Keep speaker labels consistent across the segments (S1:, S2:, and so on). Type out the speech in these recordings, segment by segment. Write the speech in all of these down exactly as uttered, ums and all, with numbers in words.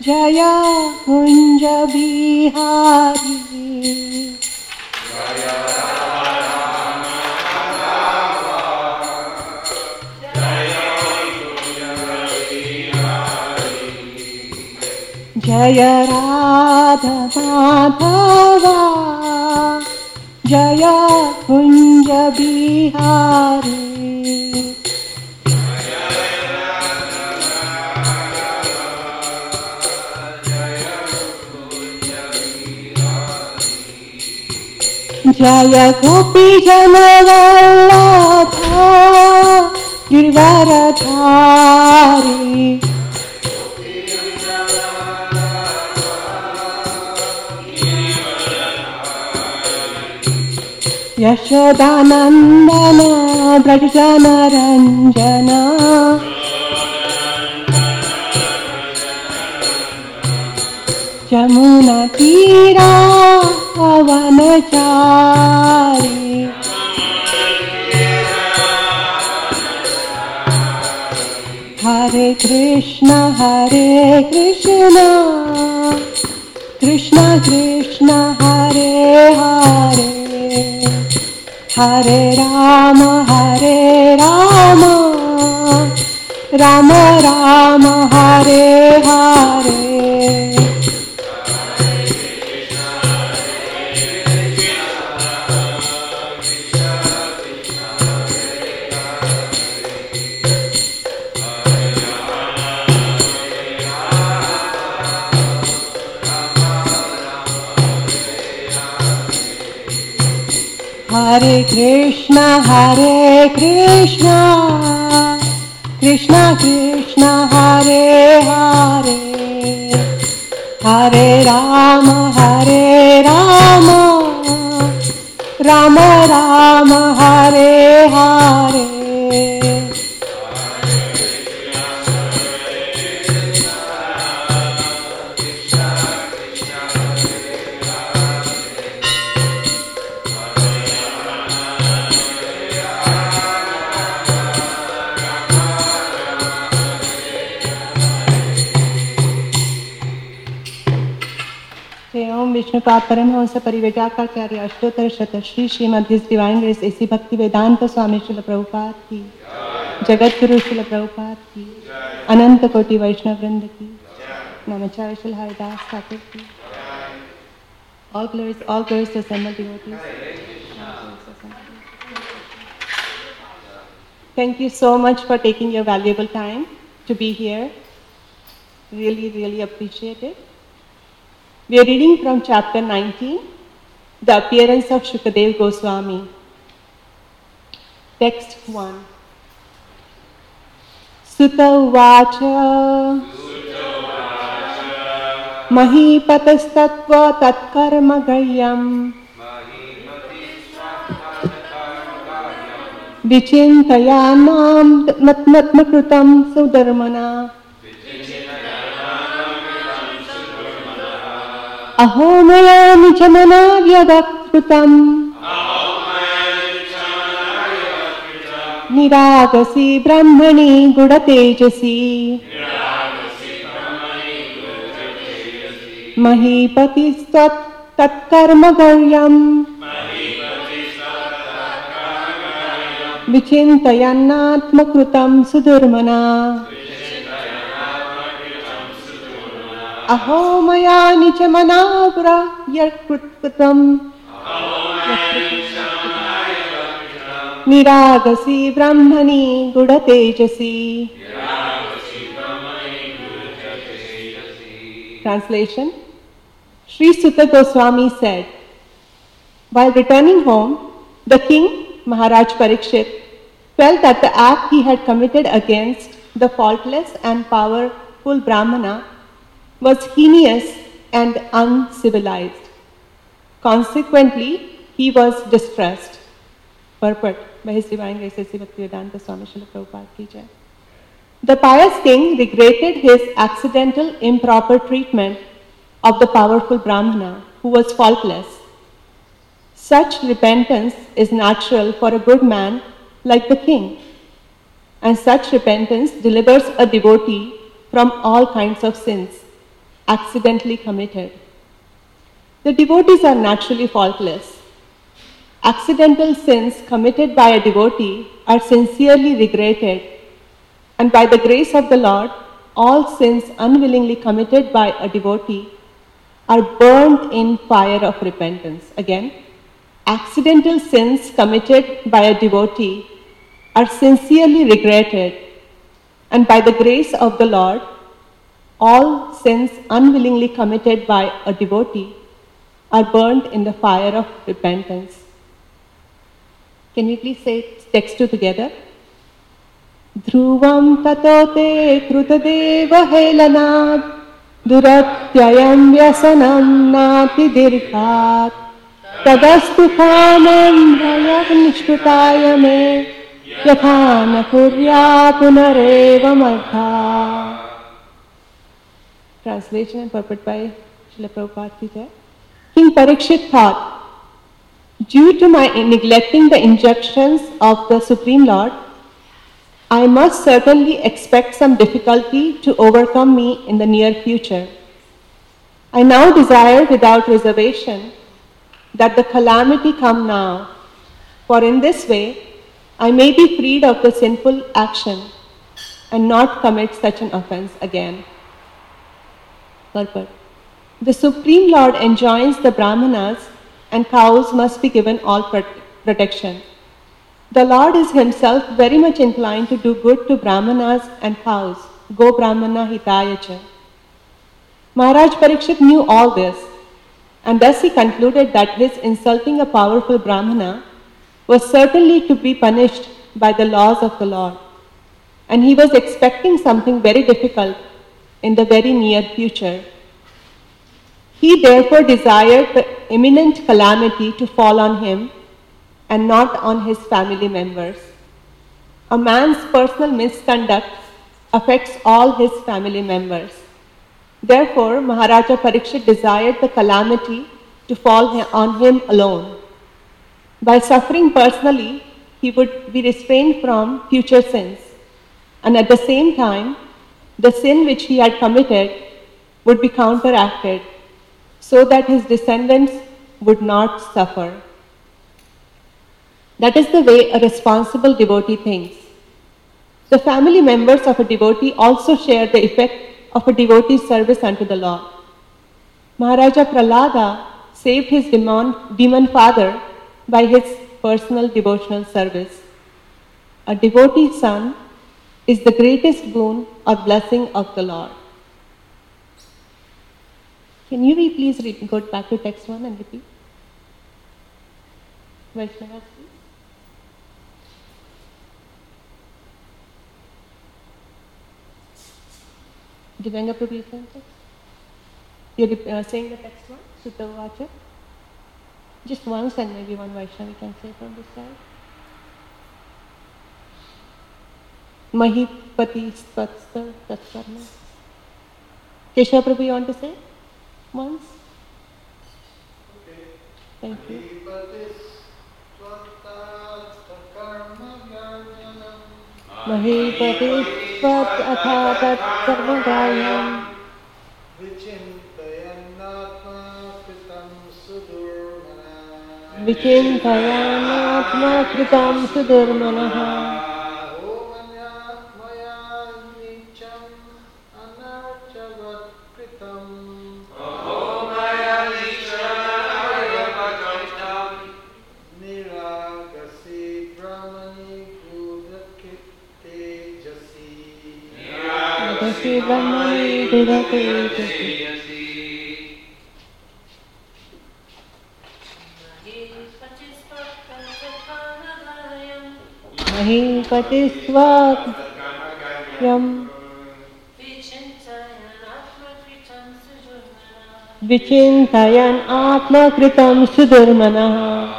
S1: Jaya Kunja Bihari. Jaya Rama Rama, Jaya Kunja Bihari. Jaya Radha Madhava, Jaya Kunja Bihari. Jaya Gopi Janavallabha, Girvaradhari. Yashodanandana Brajana Ranjana, Jamuna Tira Pavanachari. Hare Krishna, Hare Krishna, Krishna Krishna, Hare Hare, Hare Rama, Hare Rama, Rama Rama, Hare Hare. Hare Krishna, Hare Krishna, Krishna Krishna, Hare Hare, Hare Rama, Hare Rama, Rama Rama, Hare Hare. Om Vishnupat Paramahamsa Parivajakaracharya Ashtottara Shata Shri Srimad His Divine Grace A C Bhakti Vedanta Swami Srila Prabhupada ki, Jagat Guru Srila Prabhupada ki, Ananta Koti Vaishnav Vrinda ki, Namacharya Srila Haridas Thakur ki. All glories, all glories to assembled devotees. Thank you so much for taking your valuable time to be here. Really, really appreciate it. We are reading from chapter nineteen, The Appearance of Shukadev Goswami. Text one. Sutta Uvacha Mahipatastatva Tatkarma Garyam Vichintayanam Matmatmakrutam Sudharmana Ahomayami chamana vyadakrutam Niragasi brahmani gudatejasi Mahipati stat tatkarma garyam Vichintayannatmakrutam sudharmana Ahomaya nicha manavra yakrutam Niragasi brahmani gudatejasi. Translation. Sri Sutta Goswami said, while returning home, the king, Maharaj Parikshit, felt that the act he had committed against the faultless and powerful Brahmana was heinous and uncivilized. Consequently, he was distressed. Purport by His Divine Grace A C Bhaktivedanta Swami Srila Prabhupada ki jai. The pious king regretted his accidental improper treatment of the powerful Brahmana who was faultless. Such repentance is natural for a good man like the king, and such repentance delivers a devotee from all kinds of sins. accidentally committed. The devotees are naturally faultless. Accidental sins committed by a devotee are sincerely regretted, and by the grace of the Lord, all sins unwillingly committed by a devotee are burned in fire of repentance. Again, accidental sins committed by a devotee are sincerely regretted, and by the grace of the Lord, all sins unwillingly committed by a devotee are burned in the fire of repentance. Can we please say text two together? Dhruvam tatote krutadeva helanat duratyayam vyasanam nati dirghat tadastu kamam bhayam nishkutaya me yatha na kurya punareva madha. Translation and purport by Srila Prabhupada ki jai. King Parikshit thought, due to my neglecting the injunctions of the Supreme Lord, I must certainly expect some difficulty to overcome me in the near future. I now desire without reservation that the calamity come now, for in this way I may be freed of the sinful action and not commit such an offense again. Purport. The Supreme Lord enjoins the Brahmanas and cows must be given all protection. The Lord is himself very much inclined to do good to Brahmanas and cows. Go Brahmana hitaya cha. Maharaj Parikshit knew all this, and thus he concluded that his insulting a powerful Brahmana was certainly to be punished by the laws of the Lord, and he was expecting something very difficult in the very near future. He therefore desired the imminent calamity to fall on him and not on his family members. A man's personal misconduct affects all his family members. Therefore, Maharaja Parikshit desired the calamity to fall on him alone. By suffering personally, he would be restrained from future sins, and at the same time, the sin which he had committed would be counteracted so that his descendants would not suffer. That is the way a responsible devotee thinks. The family members of a devotee also share the effect of a devotee's service unto the Lord. Maharaja Prahlada saved his demon, demon father by his personal devotional service. A devotee's son is the greatest boon or blessing of the Lord. Can you please read, go back to text one and repeat? Vaishnavas, please. Divanga Prabhu, you can text? You're uh, saying the text one? Sutta Vacha? Just once and maybe one Vaishnavi can say from this side. Mahipati Svatsa Tatsarna. Keshav Prabhu, you want to say? Once? Okay. Thank you. Mahipati Svat Atha Tat Sarvagayam Vichintayanatma Kritam Sudurmanaha Mahipati Svat Yam Vichintayan Atma Kritam Sudurmanaha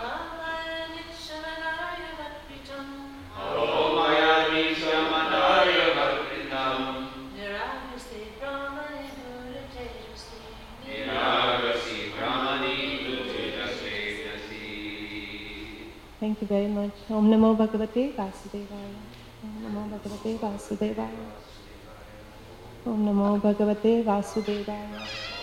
S1: Thank you very much. Om Namo Bhagavate Vasudevaya. Om Namo Bhagavate Vasudevaya. Om Namo Bhagavate Vasudevaya.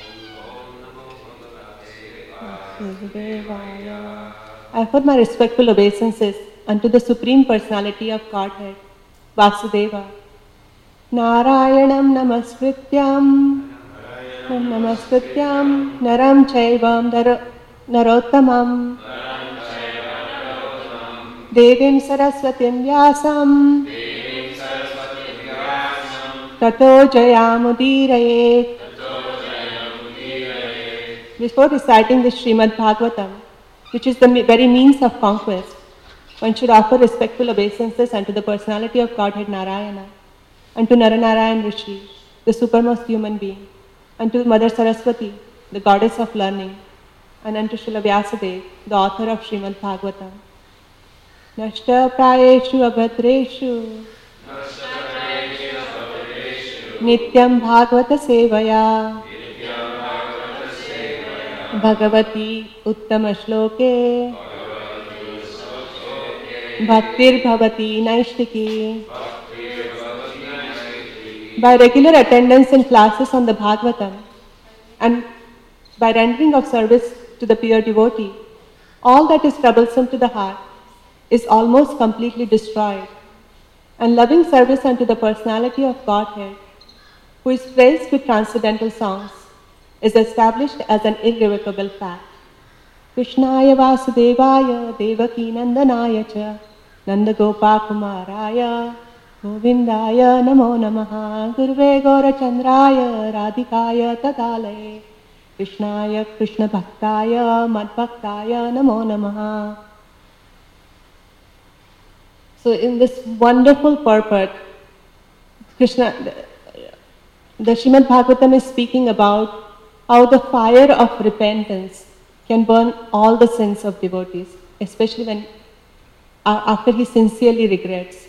S1: Vasudevaya. I offer my respectful obeisances unto the Supreme Personality of Godhead, Vasudeva. Narayanam Namaskrityam Namaskrityam Naram Chaivam Narottamam Devim Saraswatim Vyasam Tato Jayamudirayet. Before reciting the Srimad Bhagavatam, which is the very means of conquest, one should offer respectful obeisances unto the personality of Godhead Narayana, unto Naranarayan Rishi, the supermost human being, unto Mother Saraswati, the goddess of learning, and unto Srila Vyasadeva, the author of Srimad Bhagavatam. Nashta prayeshu abhadreshu Nityam Bhagavata Sevaya Bhagavati Uttama Shloke Bhaktir Bhavati Naishtiki. By regular attendance in classes on the Bhagavatam and by rendering of service to the pure devotee, all that is troublesome to the heart is almost completely destroyed, and loving service unto the personality of Godhead, who is praised with transcendental songs, is established as an irrevocable fact. Krishnaya Vasudevaya Devaki Nandanaya Cha Nandagopa Kumaraya Govindaya Namo Namaha Guruve Gaurachandraya Radhikaya Tadalaye Krishnaya Krishna Bhaktaya Madbhaktaya Namo Namaha. So in this wonderful purport, Krishna, the Srimad Bhagavatam is speaking about how the fire of repentance can burn all the sins of devotees, especially when uh, after he sincerely regrets.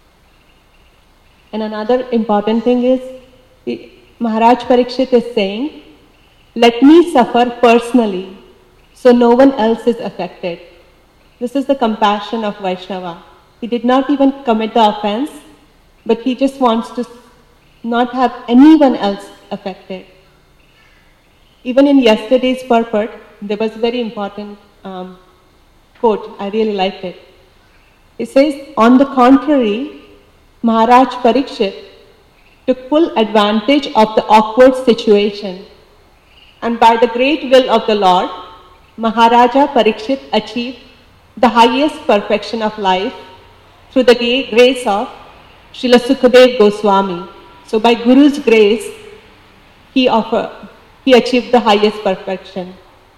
S1: And another important thing is, Maharaj Parikshit is saying, let me suffer personally so no one else is affected. This is the compassion of Vaishnava. He did not even commit the offense, but he just wants to not have anyone else affected. Even in yesterday's purport, there was a very important um, quote. I really liked it. It says, on the contrary, Maharaj Parikshit took full advantage of the awkward situation, and by the great will of the Lord, Maharaja Parikshit achieved the highest perfection of life through the grace of Srila Sukadeva Goswami. So by Guru's grace, he offer, he achieved the highest perfection.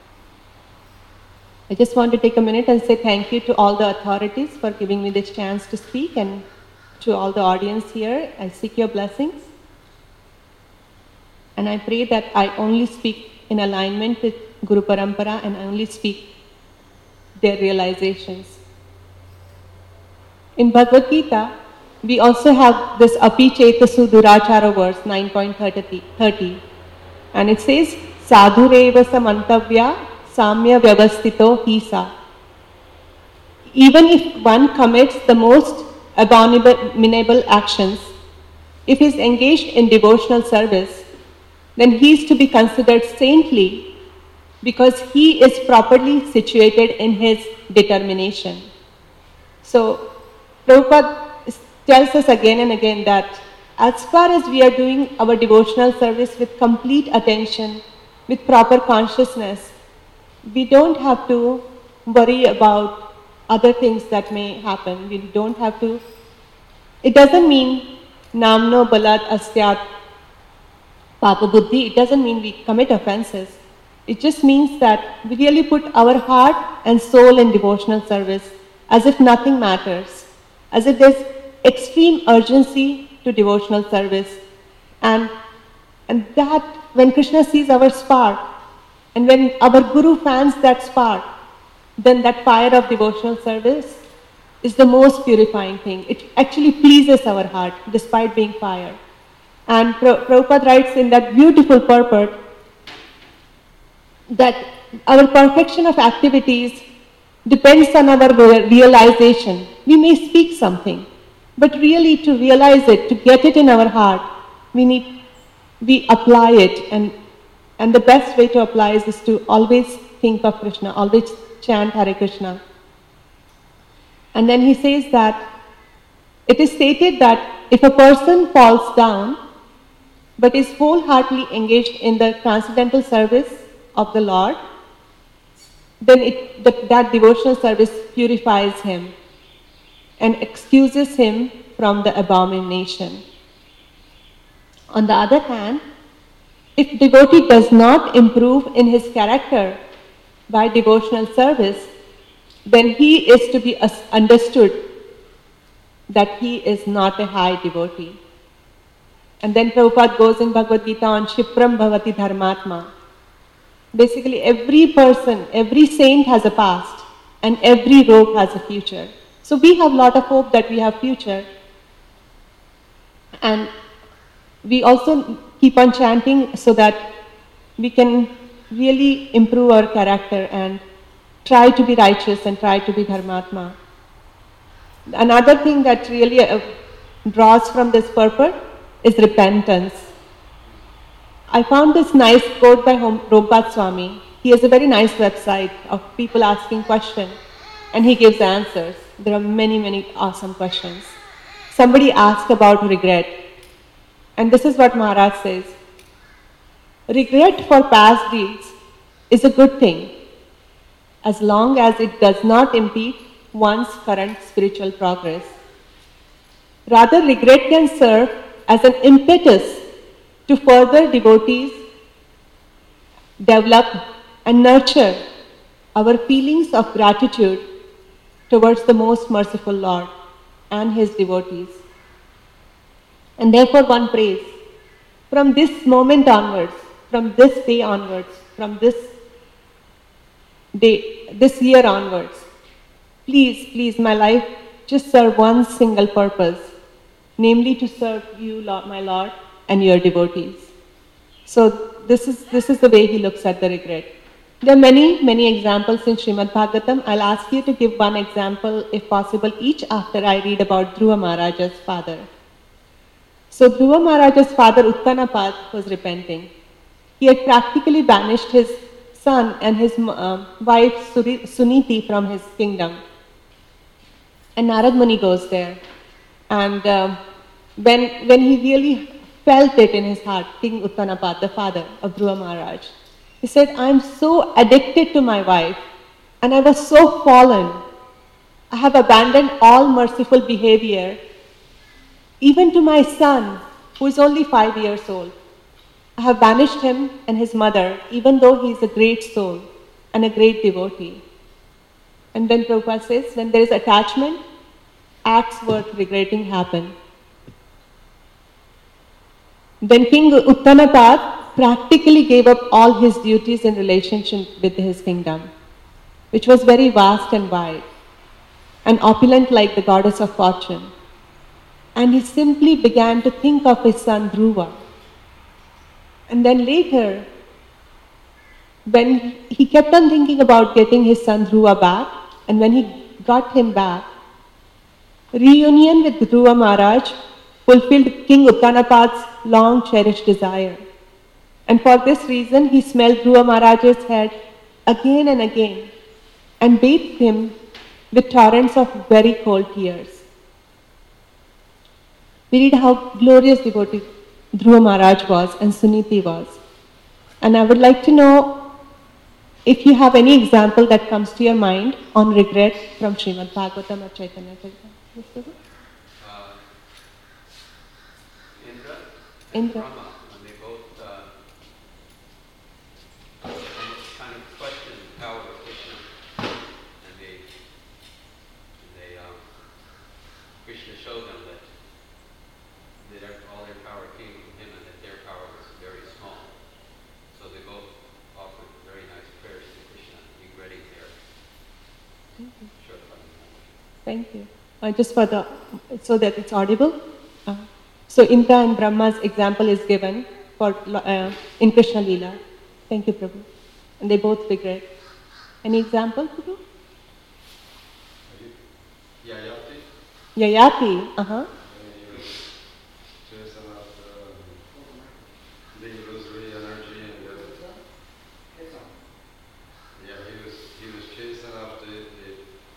S1: I just want to take a minute and say thank you to all the authorities for giving me this chance to speak, and to all the audience here. I seek your blessings. And I pray that I only speak in alignment with Guru Parampara and I only speak their realizations. In Bhagavad Gita, we also have this Api Chetasu Durachara verse nine point thirty, and it says, Sadhureva samantavya samya vyavastito hisa. Even if one commits the most abominable actions, if he is engaged in devotional service, then he is to be considered saintly because he is properly situated in his determination. So, Prabhupada tells us again and again that as far as we are doing our devotional service with complete attention, with proper consciousness, we don't have to worry about other things that may happen. We don't have to. It doesn't mean namno balad asyat papa buddhi. It doesn't mean we commit offenses. It just means that we really put our heart and soul in devotional service as if nothing matters, as if there's extreme urgency to devotional service. And, and that, when Krishna sees our spark, and when our Guru fans that spark, then that fire of devotional service is the most purifying thing. It actually pleases our heart despite being fire. And Prabhupada writes in that beautiful purport that our perfection of activities depends on our realization. We may speak something, but really to realize it, to get it in our heart, we need we apply it, and, and the best way to apply is, is to always think of Krishna, always chant Hare Krishna. And then he says that it is stated that if a person falls down but is wholeheartedly engaged in the transcendental service of the Lord, then it, that, that devotional service purifies him and excuses him from the abomination. On the other hand, if devotee does not improve in his character by devotional service, then he is to be understood that he is not a high devotee. And then Prabhupada goes in Bhagavad Gita on Shipram Bhavati Dharmatma. Basically, every person, every saint has a past, and every rogue has a future. So we have a lot of hope that we have future. And we also keep on chanting so that we can really improve our character and try to be righteous and try to be Dharmatma. Another thing that really uh, draws from this purport is repentance. I found this nice quote by Prabhupada Swami. He has a very nice website of people asking questions, and he gives answers. There are many, many awesome questions. Somebody asked about regret, and this is what Maharaj says. Regret for past deeds is a good thing, as long as it does not impede one's current spiritual progress. Rather, regret can serve as an impetus to further devotees develop and nurture our feelings of gratitude towards the most merciful Lord and his devotees. And therefore one prays, from this moment onwards, from this day onwards, from this day, this year onwards, please, please, my life just serve one single purpose, namely to serve you, Lord, my Lord, and your devotees. So this is, this is the way he looks at the regret. There are many, many examples in Srimad Bhagavatam. I'll ask you to give one example, if possible, each after I read about Dhruva Maharaja's father. So Dhruva Maharaja's father, Uttanapad, was repenting. He had practically banished his son and his uh, wife, Suniti, from his kingdom. And Narad Muni goes there. And uh, when, when he really felt it in his heart, King Uttanapad, the father of Dhruva Maharaj, he said, I'm so addicted to my wife, and I was so fallen. I have abandoned all merciful behavior, even to my son, who is only five years old. I have banished him and his mother, even though he is a great soul and a great devotee. And then Prabhupada says, when there is attachment, acts worth regretting happen. Then King Uttanapad practically gave up all his duties in relationship with his kingdom, which was very vast and wide, and opulent like the goddess of fortune. And he simply began to think of his son Dhruva. And then later, when he kept on thinking about getting his son Dhruva back, and when he got him back, reunion with Dhruva Maharaj fulfilled King Uttanapad's long cherished desire. And for this reason, he smelled Dhruva Maharaj's head again and again and bathed him with torrents of very cold tears. We read how glorious devotee Dhruva Maharaj was and Suniti was. And I would like to know if you have any example that comes to your mind on regret from Srimad Bhagavatam or Chaitanya Charitamrita.
S2: Uh, Indra and
S1: Indra.
S2: Brahma, when they both uh, kind of questioned the power of Krishna, and they, and they um, Krishna showed them that, that all their power came from him and that their power was very small. So they both offered very nice prayers to Krishna, regretting their shortcomings.
S1: Thank you. Uh, just for the, so that it's audible. Uh, so Indra and Brahma's example is given for uh, in Krishna Leela. Thank you, Prabhu. And they both regret. Any example, Prabhu?
S3: Yayati.
S1: Yayati. Uh huh.
S3: There's about uh, the illusory energy and the, yeah, he was he was chasing after the, the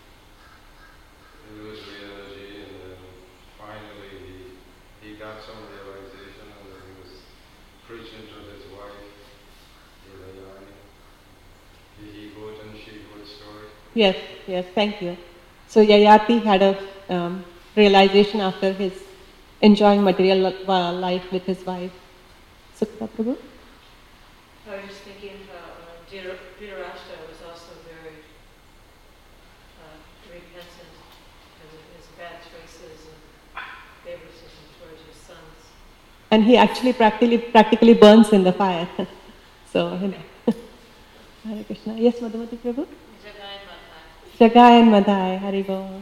S3: illusory energy, and then finally he he got some realization, and then he was preaching to his wife, Devayani. He he goat and she goat story.
S1: Yes, yes, thank you. So Yayati had a um, realization after his enjoying material uh, life with his wife. Sukha Prabhu?
S4: I was just thinking about uh, Dhira- Dhritarashtra was also very uh, repentant because of his bad choices and favoritism towards his sons.
S1: And he actually practically practically burns in the fire. So, you know. Hare Krishna. Yes, Madhumati Prabhu?
S4: Jagai Madhai.
S1: Jagai and Madhai, Hari Bol.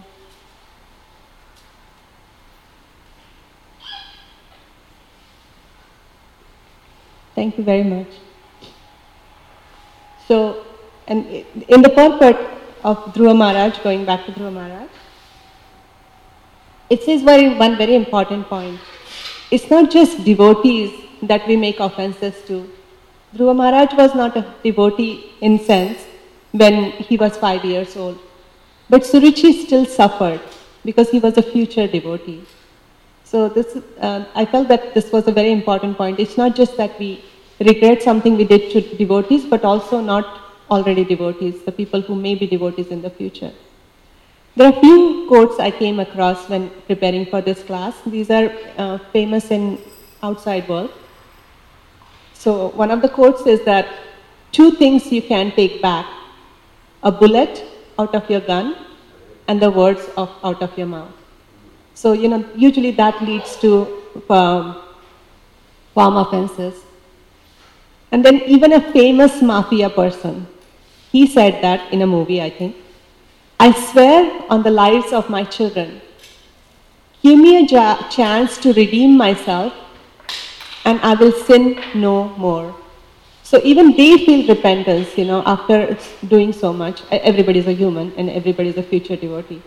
S1: Thank you very much. So, and in the purport of Dhruva Maharaj, going back to Dhruva Maharaj, it says very, one very important point. It's not just devotees that we make offenses to. Dhruva Maharaj was not a devotee in sense when he was five years old. But Suruchi still suffered because he was a future devotee. So this, uh, I felt that this was a very important point. It's not just that we regret something we did to devotees, but also not already devotees, the people who may be devotees in the future. There are a few quotes I came across when preparing for this class. These are uh, famous in outside world. So one of the quotes is that two things you can take back: a bullet out of your gun and the words of out of your mouth. So, you know, usually that leads to um, farm offenses. And then even a famous mafia person, he said that in a movie, I think, "I swear on the lives of my children, give me a ja- chance to redeem myself and I will sin no more." So even they feel repentance, you know, after doing so much. Everybody's a human and everybody's a future devotee.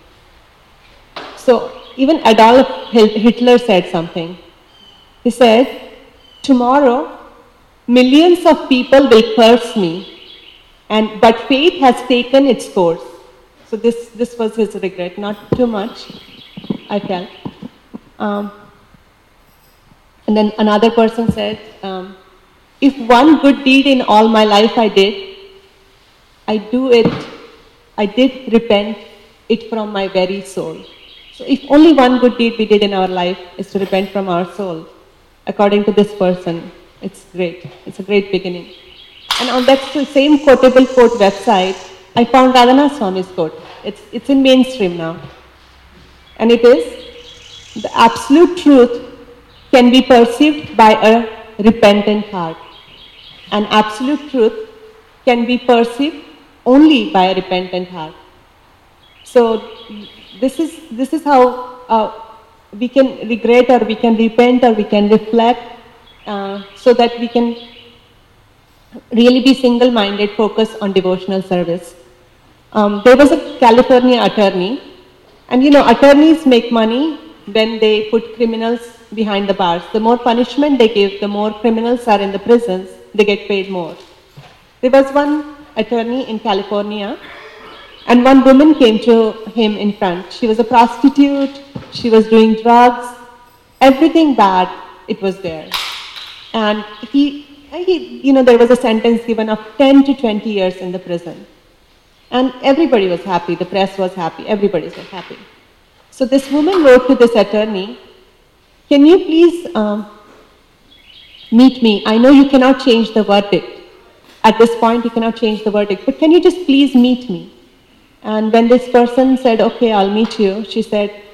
S1: So even Adolf Hitler said something. He said, "Tomorrow, millions of people will curse me, and but fate has taken its course." So this, this was his regret, not too much, I felt. Um, and then another person said, um, "If one good deed in all my life I did, I do it, I did repent it from my very soul." So if only one good deed we did in our life is to repent from our soul, according to this person, it's great. It's a great beginning. And on that same quotable quote website, I found Radhanath Swami's quote. It's, it's in mainstream now. And it is, "The absolute truth can be perceived by a repentant heart. And absolute truth can be perceived only by a repentant heart." So this is, this is how uh, we can regret, or we can repent, or we can reflect, uh, so that we can really be single-minded, focus on devotional service. Um, there was a California attorney, and you know, attorneys make money when they put criminals behind the bars. The more punishment they give, the more criminals are in the prisons, they get paid more. There was one attorney in California, and one woman came to him in front. She was a prostitute, she was doing drugs, everything bad, it was there. And he, he, you know, there was a sentence given of ten to twenty years in the prison. And everybody was happy, the press was happy, everybody was happy. So this woman wrote to this attorney, "Can you please um, meet me? I know you cannot change the verdict. At this point, you cannot change the verdict, but can you just please meet me?" And when this person said, "Okay, I'll meet you," she said,